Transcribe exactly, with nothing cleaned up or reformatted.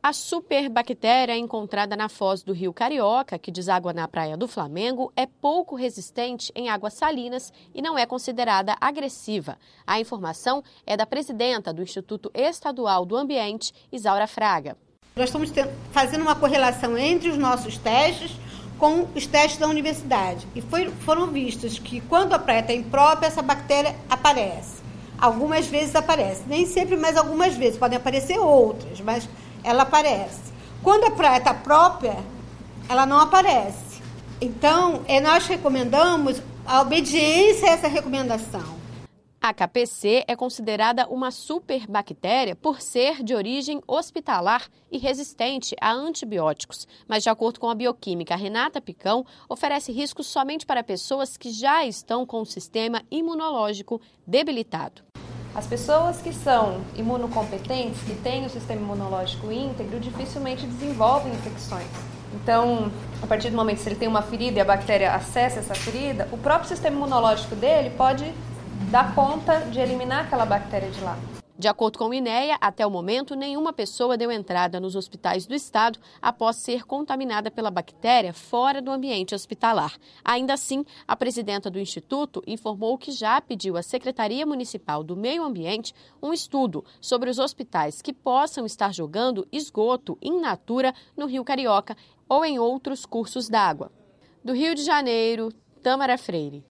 A superbactéria encontrada na foz do Rio Carioca, que deságua na Praia do Flamengo, é pouco resistente em águas salinas e não é considerada agressiva. A informação é da presidenta do Instituto Estadual do Ambiente, Isaura Fraga. Nós estamos fazendo uma correlação entre os nossos testes com os testes da universidade. E foi, foram vistos que quando a praia está imprópria, essa bactéria aparece. Algumas vezes aparece, nem sempre, mas algumas vezes. Podem aparecer outras, mas ela aparece. Quando a praia está própria, ela não aparece. Então, é, nós recomendamos a obediência a essa recomendação. A K P C é considerada uma superbactéria por ser de origem hospitalar e resistente a antibióticos. Mas, de acordo com a bioquímica Renata Picão, oferece riscos somente para pessoas que já estão com o sistema imunológico debilitado. As pessoas que são imunocompetentes, que têm o sistema imunológico íntegro, dificilmente desenvolvem infecções. Então, a partir do momento que ele tem uma ferida e a bactéria acessa essa ferida, o próprio sistema imunológico dele pode dar conta de eliminar aquela bactéria de lá. De acordo com o INEA, até o momento, nenhuma pessoa deu entrada nos hospitais do estado após ser contaminada pela bactéria fora do ambiente hospitalar. Ainda assim, a presidenta do Instituto informou que já pediu à Secretaria Municipal do Meio Ambiente um estudo sobre os hospitais que possam estar jogando esgoto in natura no Rio Carioca ou em outros cursos d'água. Do Rio de Janeiro, Tâmara Freire.